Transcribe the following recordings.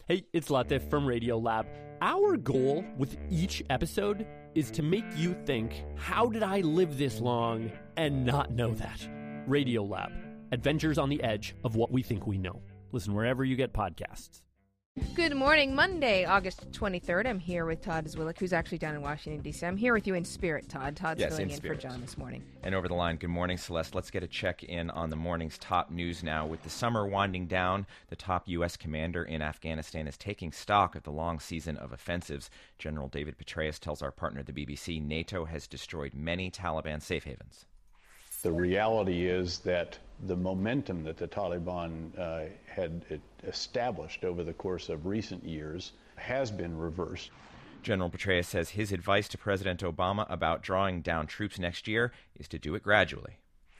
Hey, it's Latif from Radiolab. Our goal with each episode is to make you think, how did I live this long and not know that? Radiolab, adventures on the edge of what we think we know. Listen wherever you get podcasts. Good morning, Monday, August 23rd. I'm here with Todd Zwillick, who's actually down in Washington, D.C. I'm here with you in spirit, Todd. Todd's filling in for John this morning. And over the line, good morning, Celeste. Let's get a check-in on the morning's top news now. With the summer winding down, the top U.S. commander in Afghanistan is taking stock of the long season of offensives. General David Petraeus tells our partner, the BBC, NATO has destroyed many Taliban safe havens. The reality is that the momentum that the Taliban had established over the course of recent years has been reversed. General Petraeus says his advice to President Obama about drawing down troops next year is to do it gradually.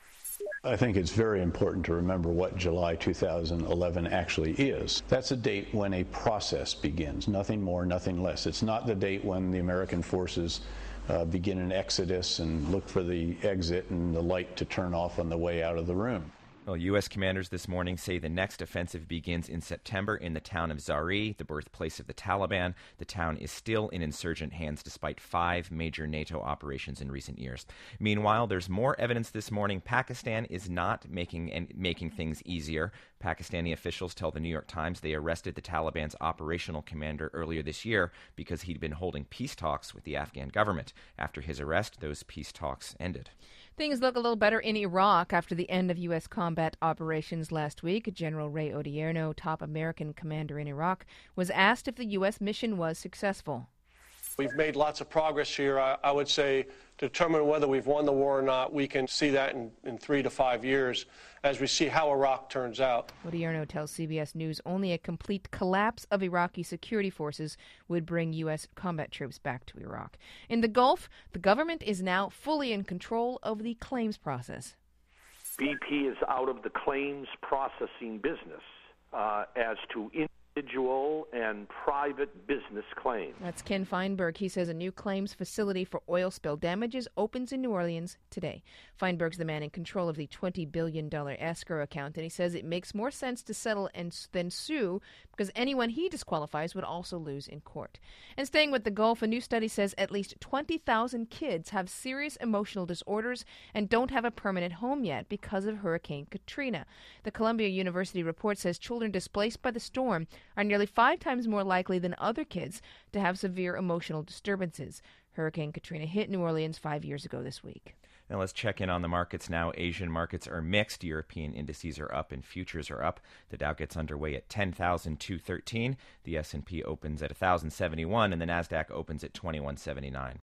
I think it's very important to remember what July 2011 actually is. That's a date when a process begins, nothing more, nothing less. It's not the date when the American forces begin an exodus and look for the exit and the light to turn off on the way out of the room. Well, U.S. commanders this morning say the next offensive begins in September in the town of Zari, the birthplace of the Taliban. The town is still in insurgent hands despite 5 major NATO operations in recent years. Meanwhile, there's more evidence this morning Pakistan is not making things easier. Pakistani officials tell the New York Times they arrested the Taliban's operational commander earlier this year because he'd been holding peace talks with the Afghan government. After his arrest, those peace talks ended. Things look a little better in Iraq after the end of U.S. combat operations last week. General Ray Odierno, top American commander in Iraq, was asked if the U.S. mission was successful. We've made lots of progress here. I would say to determine whether we've won the war or not, we can see that in 3 to 5 years as we see how Iraq turns out. Odierno tells CBS News only a complete collapse of Iraqi security forces would bring U.S. combat troops back to Iraq. In the Gulf, the government is now fully in control of the claims process. BP is out of the claims processing business as to individual and private business claims. That's Ken Feinberg. He says a new claims facility for oil spill damages opens in New Orleans today. Feinberg's the man in control of the $20 billion escrow account, and he says it makes more sense to settle than sue because anyone he disqualifies would also lose in court. And staying with the Gulf, a new study says at least 20,000 kids have serious emotional disorders and don't have a permanent home yet because of Hurricane Katrina. The Columbia University report says children displaced by the storm are nearly 5 times more likely than other kids to have severe emotional disturbances. Hurricane Katrina hit New Orleans 5 years ago this week. Now let's check in on the markets now. Asian markets are mixed. European indices are up and futures are up. The Dow gets underway at 10,213. The S&P opens at 1,071 and the Nasdaq opens at 2179.